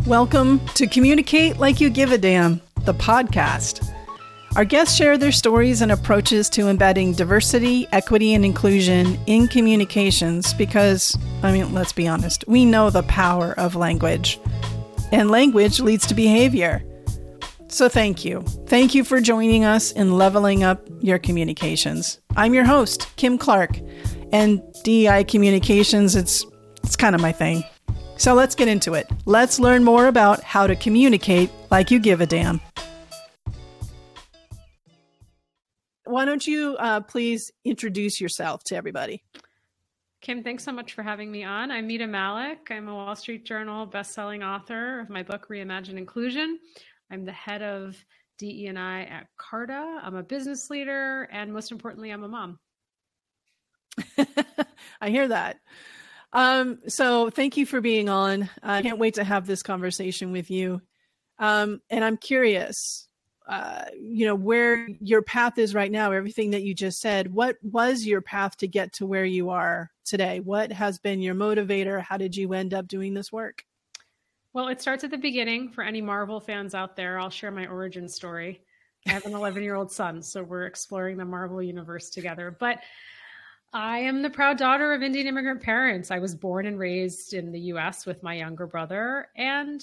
Welcome to Communicate Like You Give a Damn, the podcast. Our guests share their stories and approaches to embedding diversity, equity, and inclusion in communications because, let's be honest, we know the power of language. And language leads to behavior. So thank you. Thank you for joining us in leveling up your communications. I'm your host, Kim Clark, and DEI communications, it's kind of my thing. So let's get into it. Let's learn more about how to communicate like you give a damn. Why don't you please introduce yourself to everybody? Kim, thanks so much for having me on. I'm Mita Malik. I'm a Wall Street Journal bestselling author of my book, Reimagine Inclusion. I'm the head of DE&I at Carta. I'm a business leader, and most importantly, I'm a mom. I hear that. So thank you for being on. I can't wait to have this conversation with you. And I'm curious, where your path is right now, everything that you just said. What was your path to get to where you are today? What has been your motivator? How did you end up doing this work? Well, it starts at the beginning. For any Marvel fans out there, I'll share my origin story. I have an 11-year-old son, so we're exploring the Marvel universe together. But I am the proud daughter of Indian immigrant parents. I was born and raised in the U.S. with my younger brother, and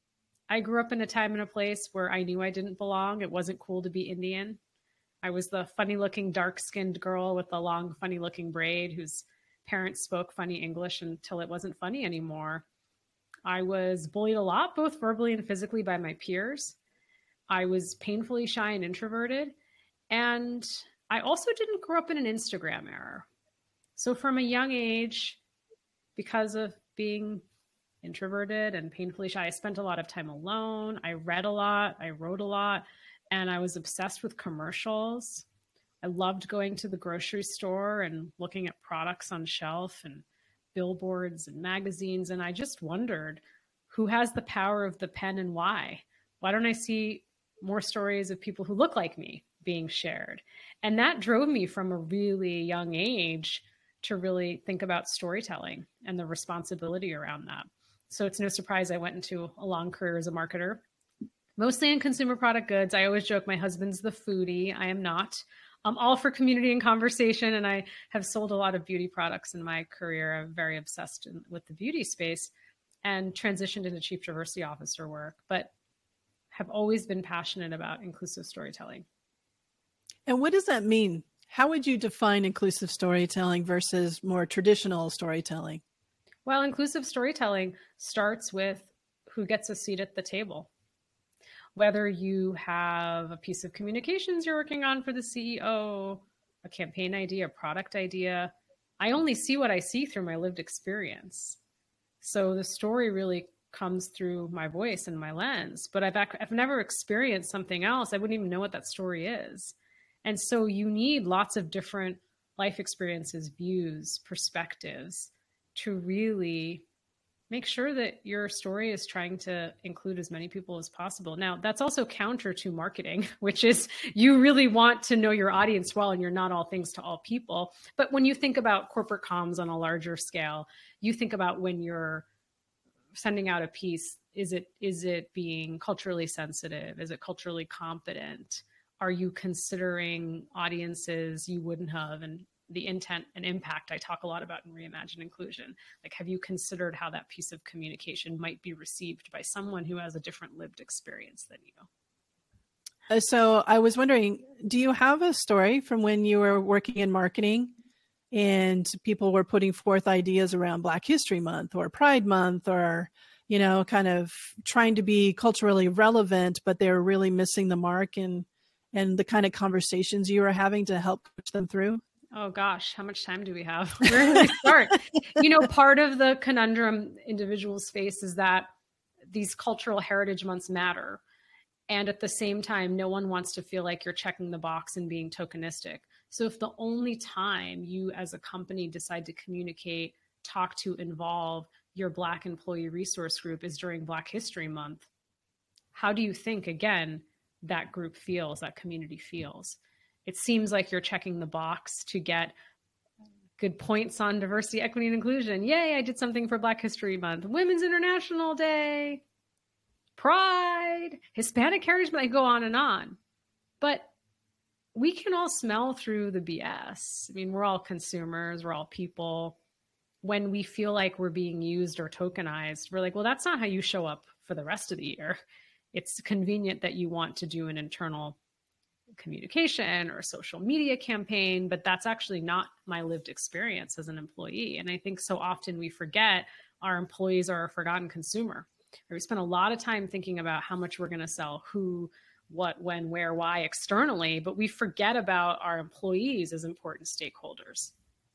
I grew up in a time and a place where I knew I didn't belong. It wasn't cool to be Indian. I was the funny-looking, dark-skinned girl with the long, funny-looking braid whose parents spoke funny English until it wasn't funny anymore. I was bullied a lot, both verbally and physically, by my peers. I was painfully shy and introverted. And I also didn't grow up in an Instagram era. So from a young age, because of being introverted and painfully shy, I spent a lot of time alone. I read a lot. I wrote a lot. And I was obsessed with commercials. I loved going to the grocery store and looking at products on shelf and billboards and magazines. And I just wondered, who has the power of the pen and why? Why don't I see more stories of people who look like me being shared? And that drove me from a really young age to really think about storytelling and the responsibility around that. So it's no surprise I went into a long career as a marketer, mostly in consumer product goods. I always joke my husband's the foodie. I am not. I'm all for community and conversation, and I have sold a lot of beauty products in my career. I'm very obsessed with the beauty space and transitioned into chief diversity officer work, but have always been passionate about inclusive storytelling. And what does that mean? How would you define inclusive storytelling versus more traditional storytelling? Well, inclusive storytelling starts with who gets a seat at the table. Whether you have a piece of communications you're working on for the CEO, a campaign idea, a product idea, I only see what I see through my lived experience. So the story really comes through my voice and my lens, but I've never experienced something else. I wouldn't even know what that story is. And so you need lots of different life experiences, views, perspectives to really make sure that your story is trying to include as many people as possible. Now, that's also counter to marketing, which is you really want to know your audience well, and you're not all things to all people. But when you think about corporate comms on a larger scale, you think about when you're sending out a piece, is it being culturally sensitive? Is it culturally competent? Are you considering audiences you wouldn't have? And the intent and impact I talk a lot about in Reimagine Inclusion. Like, have you considered how that piece of communication might be received by someone who has a different lived experience than you? So I was wondering, do you have a story from when you were working in marketing and people were putting forth ideas around Black History Month or Pride Month or, kind of trying to be culturally relevant, but they were really missing the mark and the kind of conversations you were having to help push them through? Oh gosh, how much time do we have? Where do we start? Part of the conundrum individuals face is that these cultural heritage months matter. And at the same time, no one wants to feel like you're checking the box and being tokenistic. So if the only time you as a company decide to communicate, talk to, involve your Black employee resource group is during Black History Month, how do you think, again, that group feels, that community feels? It seems like you're checking the box to get good points on diversity, equity, and inclusion. Yay, I did something for Black History Month. Women's International Day. pride, Hispanic heritage, I go on and on. But we can all smell through the BS. I mean, we're all consumers, we're all people. When we feel like we're being used or tokenized, we're like, well, that's not how you show up for the rest of the year. It's convenient that you want to do an internal communication or a social media campaign, but that's actually not my lived experience as an employee. And I think so often we forget our employees are a forgotten consumer. We spend a lot of time thinking about how much we're going to sell, who, what, when, where, why externally, but we forget about our employees as important stakeholders.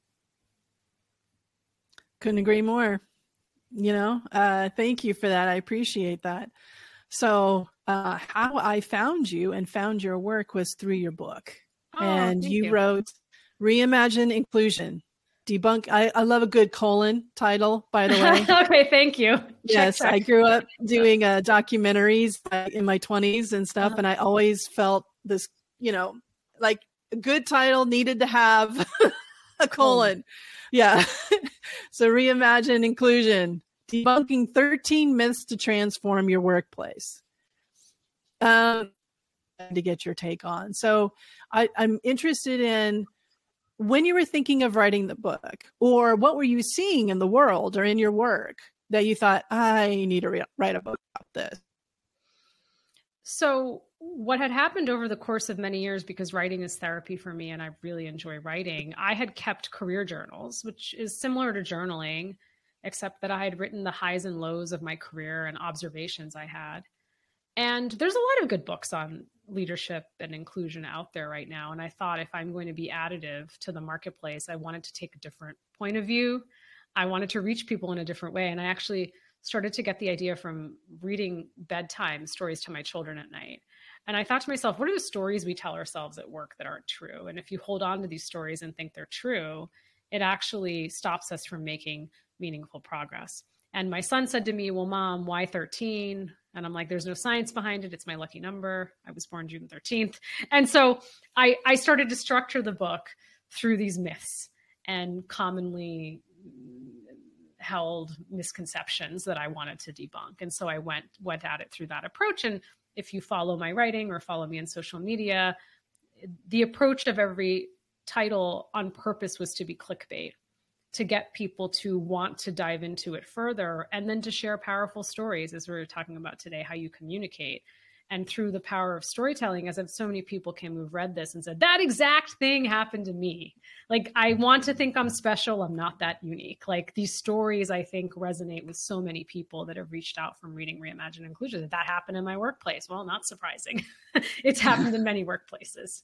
Couldn't agree more. Thank you for that. I appreciate that. So how I found you and found your work was through your book. And you wrote Reimagine Inclusion, Debunk. I love a good colon title, by the way. Okay, thank you. Yes, check. I grew up doing documentaries in my 20s and stuff. And I always felt this, like a good title needed to have a colon. Yeah. So Reimagine Inclusion, Debunking 13 Myths to Transform Your Workplace. To get your take on. So I'm interested in when you were thinking of writing the book, or what were you seeing in the world or in your work that you thought, I need to write a book about this? So what had happened over the course of many years, because writing is therapy for me and I really enjoy writing, I had kept career journals, which is similar to journaling, except that I had written the highs and lows of my career and observations I had. And there's a lot of good books on leadership and inclusion out there right now. And I thought, if I'm going to be additive to the marketplace, I wanted to take a different point of view. I wanted to reach people in a different way. And I actually started to get the idea from reading bedtime stories to my children at night. And I thought to myself, what are the stories we tell ourselves at work that aren't true? And if you hold on to these stories and think they're true, it actually stops us from making meaningful progress. And my son said to me, well, Mom, why 13? And I'm like, there's no science behind it. It's my lucky number. I was born June 13th. And so I started to structure the book through these myths and commonly held misconceptions that I wanted to debunk. And so I went at it through that approach. And if you follow my writing or follow me on social media, the approach of every title on purpose was to be clickbait, to get people to want to dive into it further, and then to share powerful stories, as we were talking about today, how you communicate. And through the power of storytelling, as so many people came who've read this and said, that exact thing happened to me. Like, I want to think I'm special. I'm not that unique. Like, these stories, I think, resonate with so many people that have reached out from reading Reimagine Inclusion. That happened in my workplace. Well, not surprising. It's happened in many workplaces.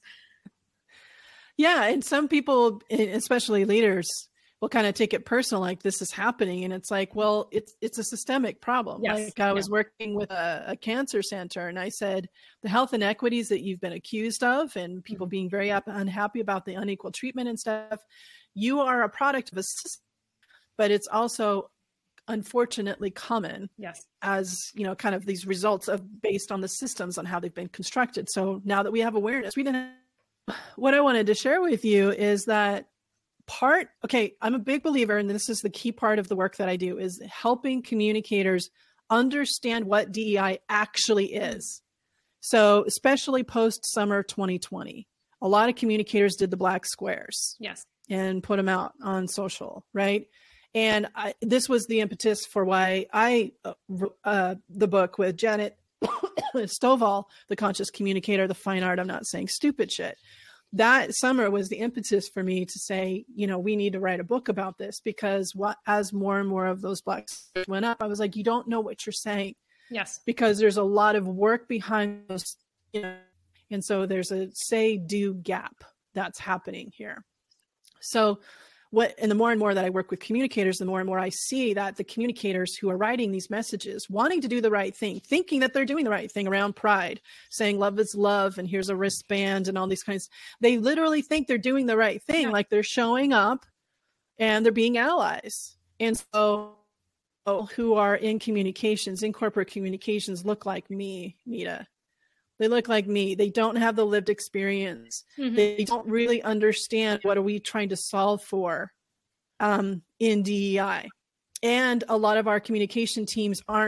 Yeah. And some people, especially leaders, will kind of take it personal, like this is happening. And it's like, well, it's a systemic problem. Yes. Like I was working with a cancer center, and I said, the health inequities that you've been accused of and people being very unhappy about the unequal treatment and stuff, you are a product of a system, but it's also unfortunately common. Yes. As, kind of these results of based on the systems on how they've been constructed. So now that we have awareness, what I wanted to share with you is that I'm a big believer, and this is the key part of the work that I do, is helping communicators understand what DEI actually is. So especially post-summer 2020, a lot of communicators did the black squares. Yes. And put them out on social, right? And this was the impetus for why I wrote the book with Janet Stovall, The Conscious Communicator, the Fine Art of Not Saying Stupid Shit. That summer was the impetus for me to say, we need to write a book about this, because as more and more of those black squares went up, I was like, you don't know what you're saying. Yes. Because there's a lot of work behind those, and so there's a say-do gap that's happening here. So and the more and more that I work with communicators, the more and more I see that the communicators who are writing these messages, wanting to do the right thing, thinking that they're doing the right thing around pride, saying love is love and here's a wristband and all these kinds, they literally think they're doing the right thing. Yeah. Like they're showing up and they're being allies. And so who are in corporate communications look like me, Nita. They look like me. They don't have the lived experience. Mm-hmm. They don't really understand what are we trying to solve for in DEI. And a lot of our communication teams aren't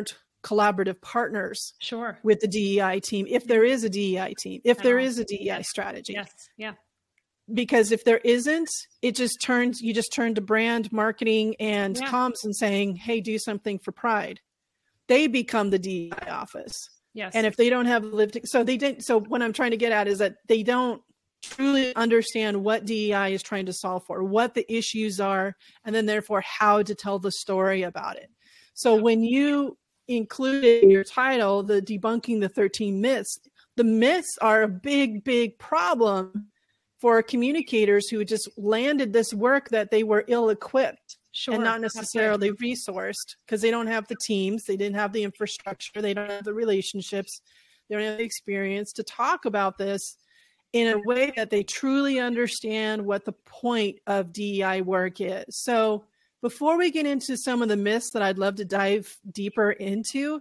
collaborative partners Sure. with the DEI team, if there is a DEI team, if there is a DEI strategy. Yes. Yeah. Because if there isn't, you just turn to brand marketing and comms and saying, hey, do something for Pride. They become the DEI office. Yes. And if they don't have so what I'm trying to get at is that they don't truly understand what DEI is trying to solve for, what the issues are, and then therefore how to tell the story about it. So when you included in your title, the debunking the 13 myths, the myths are a big, big problem for communicators who just landed this work that they were ill-equipped and not necessarily resourced, because they don't have the teams, they didn't have the infrastructure, they don't have the relationships, they don't have the experience to talk about this in a way that they truly understand what the point of DEI work is. So before we get into some of the myths that I'd love to dive deeper into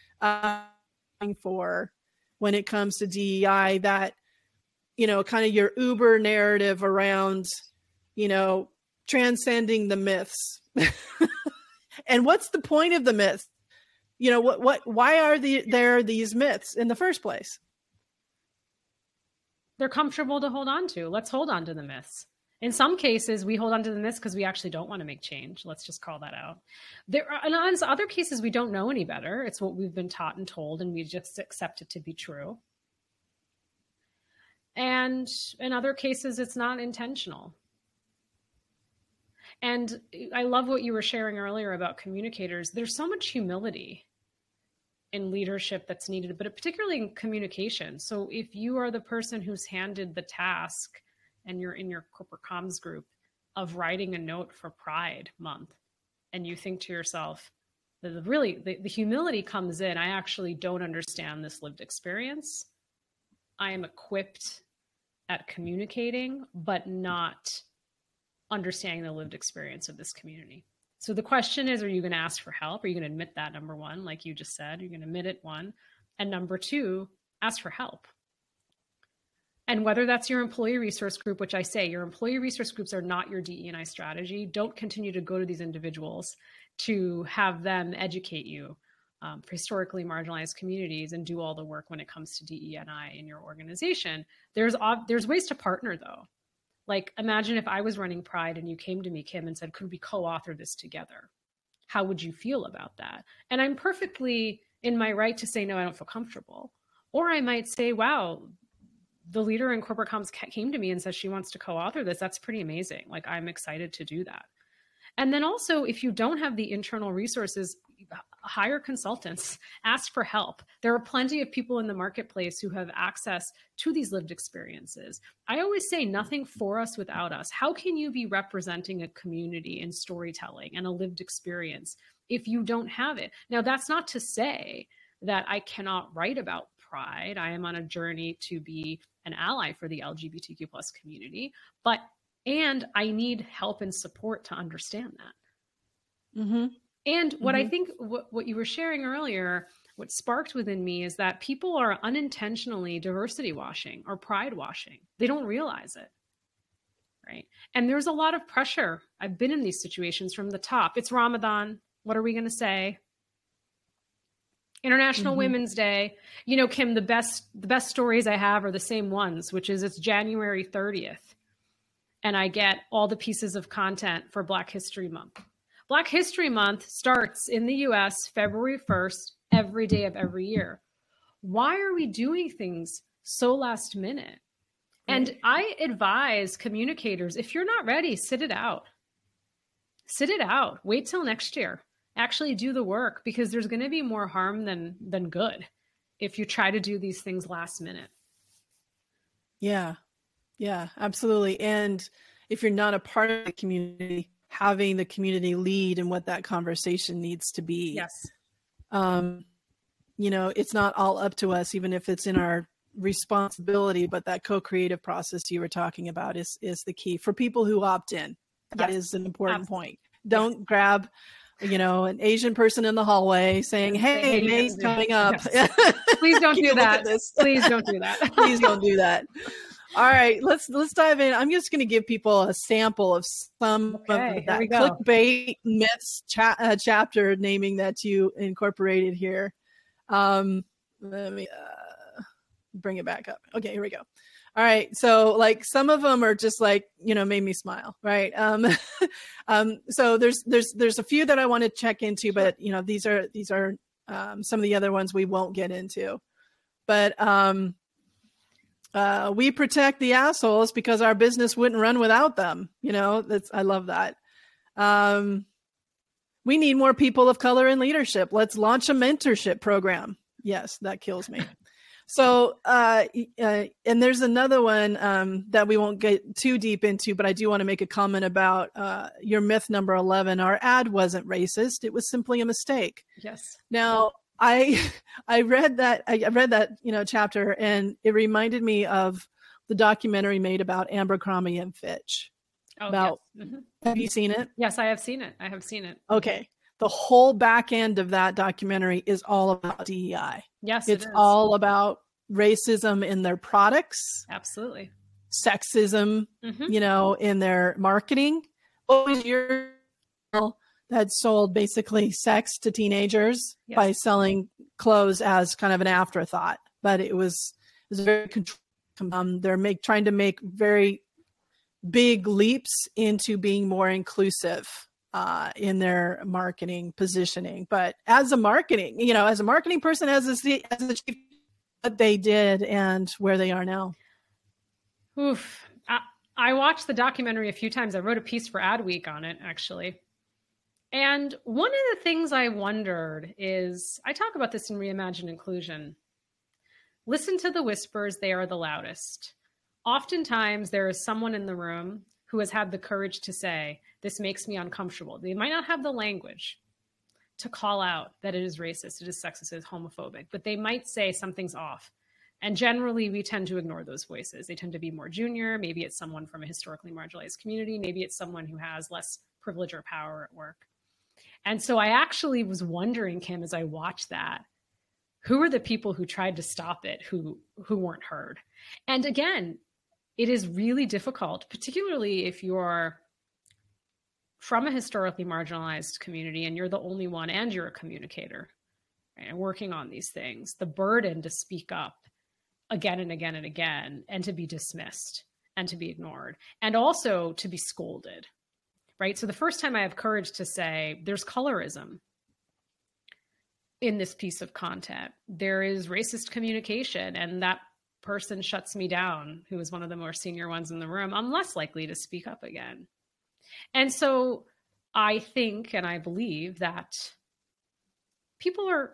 for when it comes to DEI, that, you know, kind of your Uber narrative around, you know, transcending the myths. And what's the point of the myths? You know, why are there these myths in the first place? They're comfortable to hold on to. Let's hold on to the myths. In some cases, we hold on to the myths because we actually don't want to make change. Let's just call that out. In other cases, we don't know any better. It's what we've been taught and told, and we just accept it to be true. And in other cases, it's not intentional. And I love what you were sharing earlier about communicators. There's so much humility in leadership that's needed, but particularly in communication. So if you are the person who's handed the task and you're in your corporate comms group of writing a note for Pride Month, and you think to yourself, the humility comes in, I actually don't understand this lived experience. I am equipped at communicating, but not understanding the lived experience of this community. So the question is, are you going to ask for help? Are you going to admit that, number one, like you just said? You're going to admit it, one. And number two, ask for help. And whether that's your employee resource group, which I say, your employee resource groups are not your DE&I strategy. Don't continue to go to these individuals to have them educate you for historically marginalized communities and do all the work when it comes to DE&I in your organization. There's ways to partner, though. Like, imagine if I was running Pride and you came to me, Kim, and said, could we co-author this together? How would you feel about that? And I'm perfectly in my right to say, no, I don't feel comfortable. Or I might say, wow, the leader in corporate comms came to me and says she wants to co-author this. That's pretty amazing. Like, I'm excited to do that. And then also, if you don't have the internal resources, hire consultants, ask for help. There are plenty of people in the marketplace who have access to these lived experiences. I always say nothing for us without us. How can you be representing a community in storytelling and a lived experience if you don't have it? Now, that's not to say that I cannot write about Pride. I am on a journey to be an ally for the LGBTQ+ community, and I need help and support to understand that. Mm-hmm. And what I think, what you were sharing earlier, what sparked within me is that people are unintentionally diversity washing or pride washing. They don't realize it, right? And there's a lot of pressure. I've been in these situations from the top. It's Ramadan. What are we going to say? International Women's Day. You know, Kim, the best stories I have are the same ones, which is it's January 30th. And I get all the pieces of content for Black History Month. Black History Month starts in the US February 1st, every day of every year. Why are we doing things so last minute? And I advise communicators, if you're not ready, sit it out. Sit it out. Wait till next year. Actually do the work, because there's going to be more harm than good if you try to do these things last minute. Yeah, absolutely. And if you're not a part of the community, having the community lead and what that conversation needs to be. Yes. You know, it's not all up to us, even if it's in our responsibility, but that co-creative process you were talking about is the key for people who opt in. That is an important point. Don't grab, you know, an Asian person in the hallway saying, hey, May's coming up. Yes. Please don't do that. Please don't do that. All right, let's dive in. I'm just going to give people a sample of some of that clickbait myths chapter naming that you incorporated here. Let me bring it back up. Okay, here we go. All right, so like some of them are just like, made me smile, right? So there's a few that I want to check into, but these are some of the other ones we won't get into. But we protect the assholes because our business wouldn't run without them. I love that. We need more people of color in leadership. Let's launch a mentorship program. Yes, that kills me. So, and there's another one that we won't get too deep into, but I do want to make a comment about your myth number 11. Our ad wasn't racist. It was simply a mistake. Yes. Now, I read that chapter, and it reminded me of the documentary made about Abercrombie and Fitch. Oh, yes. Mm-hmm. Have you seen it? Yes, I have seen it. Okay. The whole back end of that documentary is all about DEI. Yes, it's all about racism in their products. Absolutely. Sexism, in their marketing. What was your that sold basically sex to teenagers by selling clothes as kind of an afterthought? But it was very controlled. They're trying to make very big leaps into being more inclusive in their marketing positioning. But as a marketing person, as a chief, what they did and where they are now. Oof. I watched the documentary a few times. I wrote a piece for Adweek on it, actually. And one of the things I wondered is, I talk about this in Reimagine Inclusion. Listen to the whispers, they are the loudest. Oftentimes there is someone in the room who has had the courage to say, this makes me uncomfortable. They might not have the language to call out that it is racist, it is sexist, it is homophobic, but they might say something's off. And generally we tend to ignore those voices. They tend to be more junior. Maybe it's someone from a historically marginalized community. Maybe it's someone who has less privilege or power at work. And so I actually was wondering, Kim, as I watched that, who are the people who tried to stop it, who weren't heard? And again, it is really difficult, particularly if you're from a historically marginalized community and you're the only one and you're a communicator, right, and working on these things, the burden to speak up again and again and again and to be dismissed and to be ignored and also to be scolded, right? So the first time I have courage to say there's colorism in this piece of content, there is racist communication, and that person shuts me down, who is one of the more senior ones in the room, I'm less likely to speak up again. And so I think and I believe that people are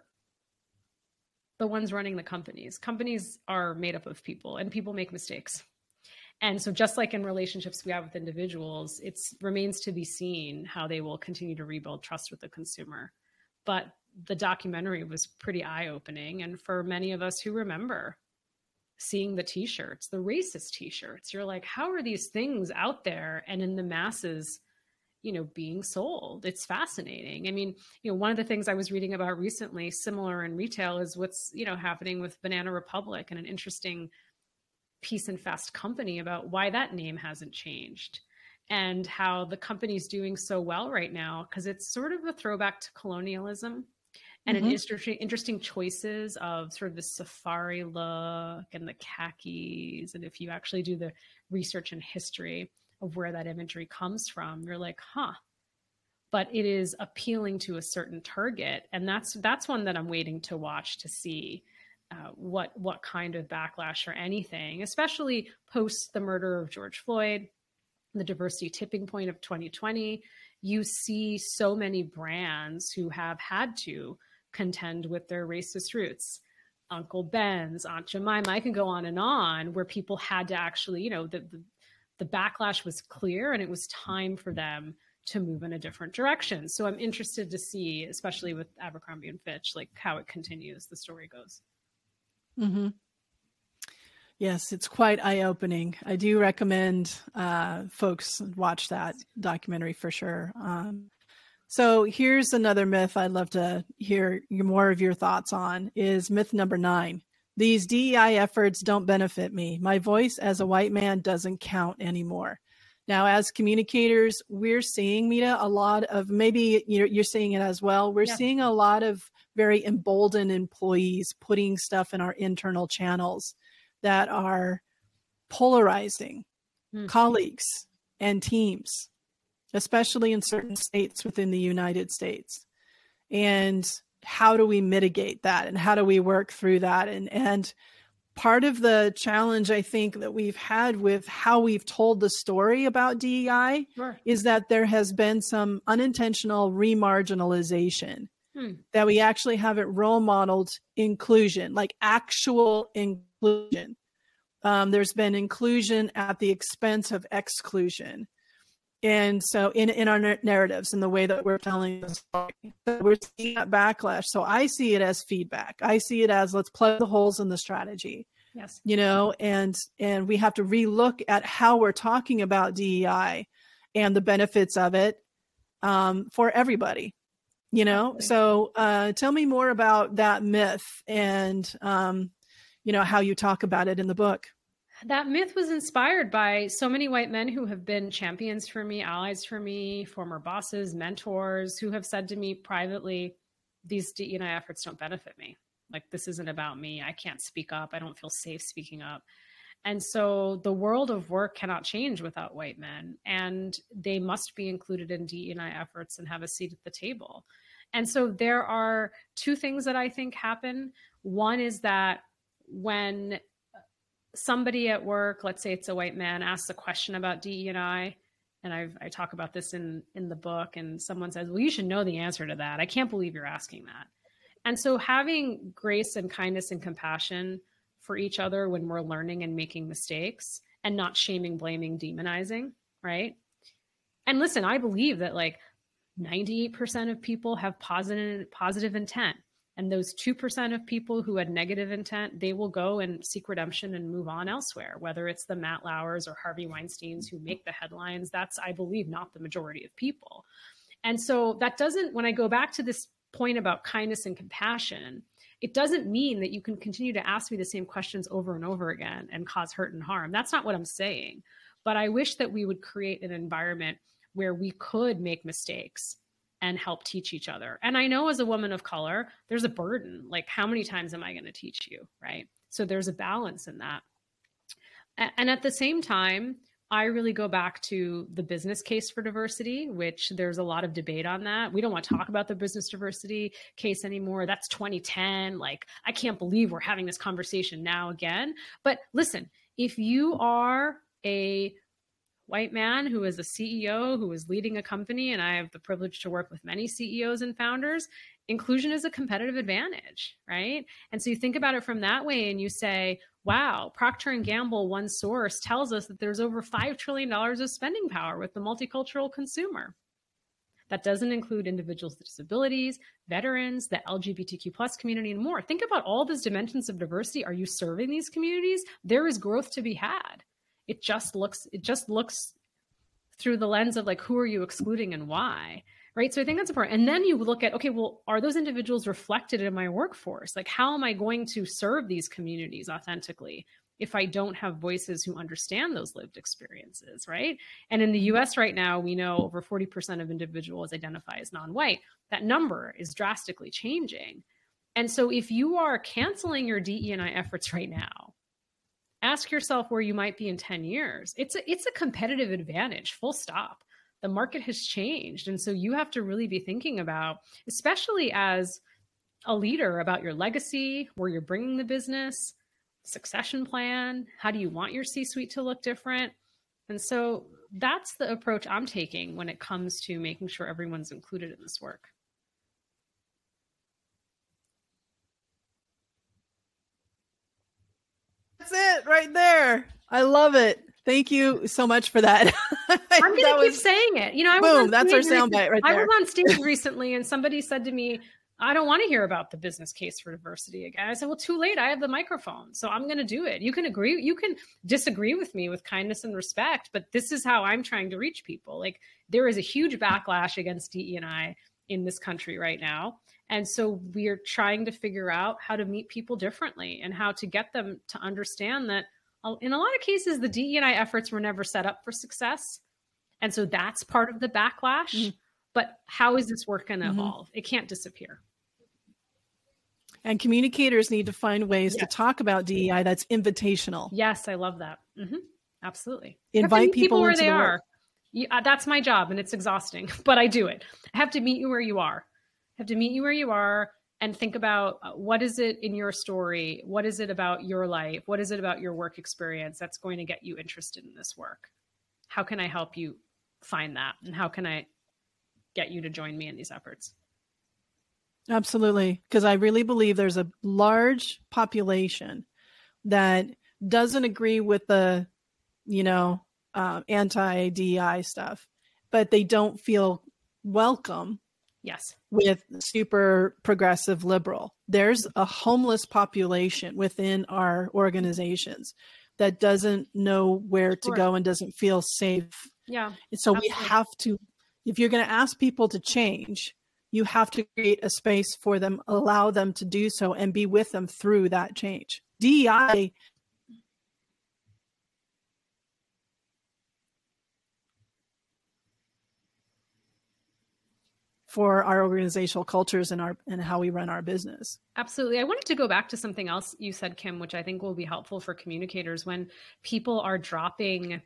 the ones running the companies. Companies are made up of people, and people make mistakes. And so just like in relationships we have with individuals, it remains to be seen how they will continue to rebuild trust with the consumer. But the documentary was pretty eye-opening. And for many of us who remember seeing the t-shirts, the racist t-shirts, you're like, how are these things out there and in the masses, being sold? It's fascinating. I mean, one of the things I was reading about recently, similar in retail, is what's, happening with Banana Republic, and an interesting piece in Fast Company about why that name hasn't changed and how the company's doing so well right now, because it's sort of a throwback to colonialism. And an interesting choices of sort of the safari look and the khakis. And if you actually do the research and history of where that imagery comes from, you're like, huh. But it is appealing to a certain target. And that's one that I'm waiting to watch to see what kind of backlash or anything, especially post the murder of George Floyd, the diversity tipping point of 2020. You see so many brands who have had to contend with their racist roots. Uncle Ben's, Aunt Jemima, I can go on, where people had to actually, the backlash was clear and it was time for them to move in a different direction. So I'm interested to see, especially with Abercrombie and Fitch, like how it continues, the story goes. Mm-hmm. Yes, it's quite eye-opening. I do recommend folks watch that documentary for sure. So here's another myth I'd love to hear more of your thoughts on, is myth number 9. These DEI efforts don't benefit me. My voice as a white man doesn't count anymore. Now, as communicators, we're seeing, Mita, a lot of, maybe you're seeing it as well. We're seeing a lot of very emboldened employees putting stuff in our internal channels that are polarizing colleagues and teams, especially in certain states within the United States. And how do we mitigate that? And how do we work through that? And part of the challenge, I think, that we've had with how we've told the story about DEI is that there has been some unintentional remarginalization, that we actually haven't role modeled inclusion, like actual inclusion. There's been inclusion at the expense of exclusion. And so in our narratives and the way that we're telling the story, we're seeing that backlash. So I see it as feedback. I see it as, let's plug the holes in the strategy. Yes. And we have to relook at how we're talking about DEI and the benefits of it for everybody, Absolutely. So tell me more about that myth and, how you talk about it in the book. That myth was inspired by so many white men who have been champions for me, allies for me, former bosses, mentors, who have said to me privately, these DE&I efforts don't benefit me. Like, this isn't about me. I can't speak up. I don't feel safe speaking up. And so the world of work cannot change without white men, and they must be included in DE&I efforts and have a seat at the table. And so there are two things that I think happen. One is that when somebody at work, let's say it's a white man, asks a question about DE&I, and I talk about this in the book, and someone says, well, you should know the answer to that. I can't believe you're asking that. And so having grace and kindness and compassion for each other when we're learning and making mistakes, and not shaming, blaming, demonizing, right? And listen, I believe that like 98% of people have positive intent. And those 2% of people who had negative intent, they will go and seek redemption and move on elsewhere, whether it's the Matt Lauers or Harvey Weinsteins who make the headlines. That's, I believe, not the majority of people. And so that doesn't, when I go back to this point about kindness and compassion, it doesn't mean that you can continue to ask me the same questions over and over again and cause hurt and harm. That's not what I'm saying. But I wish that we would create an environment where we could make mistakes and help teach each other. And I know as a woman of color, there's a burden. Like, how many times am I going to teach you, right? So there's a balance in that. And at the same time, I really go back to the business case for diversity, which there's a lot of debate on that. We don't want to talk about the business diversity case anymore. That's 2010. Like, I can't believe we're having this conversation now again. But listen, if you are a white man who is a CEO, who is leading a company, and I have the privilege to work with many CEOs and founders, inclusion is a competitive advantage, right? And so you think about it from that way and you say, wow, Procter & Gamble, one source, tells us that there's over $5 trillion of spending power with the multicultural consumer. That doesn't include individuals with disabilities, veterans, the LGBTQ plus community, and more. Think about all these dimensions of diversity. Are you serving these communities? There is growth to be had. It just looks through the lens of like, who are you excluding and why, right? So I think that's important. And then you look at, okay, well, are those individuals reflected in my workforce? Like, how am I going to serve these communities authentically if I don't have voices who understand those lived experiences, right? And in the US right now, we know over 40% of individuals identify as non-white. That number is drastically changing. And so if you are canceling your DE&I efforts right now, ask yourself where you might be in 10 years. It's a competitive advantage, full stop. The market has changed. And so you have to really be thinking about, especially as a leader, about your legacy, where you're bringing the business, succession plan. How do you want your C-suite to look different? And so that's the approach I'm taking when it comes to making sure everyone's included in this work. That's it right there. I love it. Thank you so much for that. I'm going to keep saying it. Boom, that's our soundbite right there. I was on stage recently and somebody said to me, I don't want to hear about the business case for diversity again. I said, well, too late. I have the microphone, so I'm going to do it. You can disagree with me with kindness and respect, but this is how I'm trying to reach people. Like, there is a huge backlash against DE&I in this country right now. And so we're trying to figure out how to meet people differently and how to get them to understand that in a lot of cases, the DE&I efforts were never set up for success. And so that's part of the backlash. Mm-hmm. But how is this work going to evolve? It can't disappear. And communicators need to find ways to talk about DEI that's invitational. Yes, I love that. Mm-hmm. Absolutely. Invite people where they are. That's my job, and it's exhausting, but I do it. I have to meet you where you are. I have to meet you where you are and think about what is it in your story? What is it about your life? What is it about your work experience that's going to get you interested in this work? How can I help you find that? And how can I get you to join me in these efforts? Absolutely. Because I really believe there's a large population that doesn't agree with the, anti-DEI stuff, but they don't feel welcome. Yes. With super progressive liberal. There's a homeless population within our organizations that doesn't know where to go and doesn't feel safe. Yeah. And so we have to, if you're going to ask people to change, you have to create a space for them, allow them to do so, and be with them through that change. DEI for our organizational cultures and how we run our business. Absolutely. I wanted to go back to something else you said, Kim, which I think will be helpful for communicators when people are dropping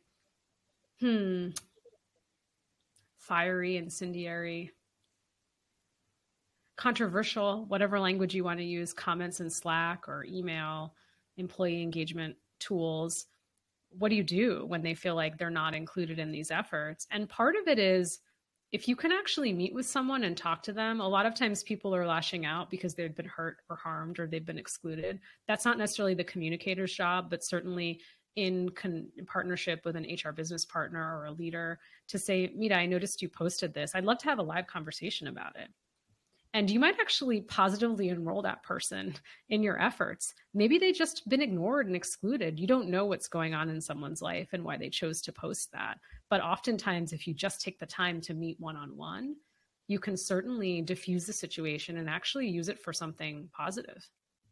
fiery, incendiary, controversial, whatever language you want to use, comments in Slack or email, employee engagement tools. What do you do when they feel like they're not included in these efforts? And part of it is, if you can actually meet with someone and talk to them, a lot of times people are lashing out because they've been hurt or harmed or they've been excluded. That's not necessarily the communicator's job, but certainly in partnership with an HR business partner or a leader to say, Mita, I noticed you posted this. I'd love to have a live conversation about it. And you might actually positively enroll that person in your efforts. Maybe they just been ignored and excluded. You don't know what's going on in someone's life and why they chose to post that. But oftentimes, if you just take the time to meet one-on-one, you can certainly diffuse the situation and actually use it for something positive.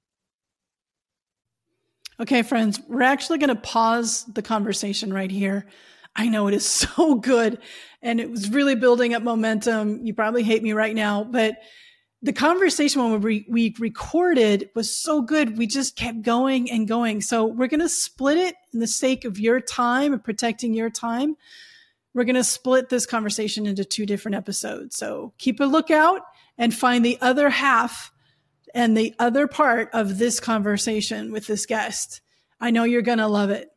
Okay, friends, we're actually going to pause the conversation right here. I know it is so good, and it was really building up momentum. You probably hate me right now, but the conversation when we recorded was so good. We just kept going and going. So we're going to split it in the sake of your time and protecting your time. We're going to split this conversation into 2 different episodes. So keep a lookout and find the other half and the other part of this conversation with this guest. I know you're going to love it.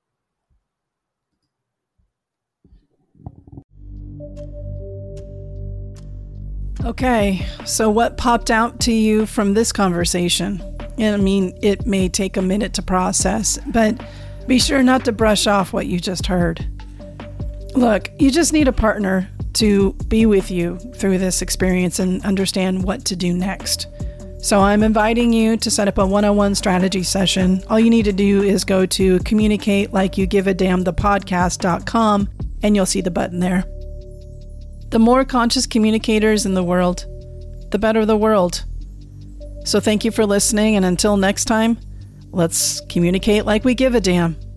Okay, so what popped out to you from this conversation? And I mean, it may take a minute to process, but be sure not to brush off what you just heard. Look, you just need a partner to be with you through this experience and understand what to do next. So I'm inviting you to set up a one-on-one strategy session. All you need to do is go to communicatelikeyougiveadamnthepodcast.com and you'll see the button there. The more conscious communicators in the world, the better the world. So thank you for listening, and until next time, let's communicate like we give a damn.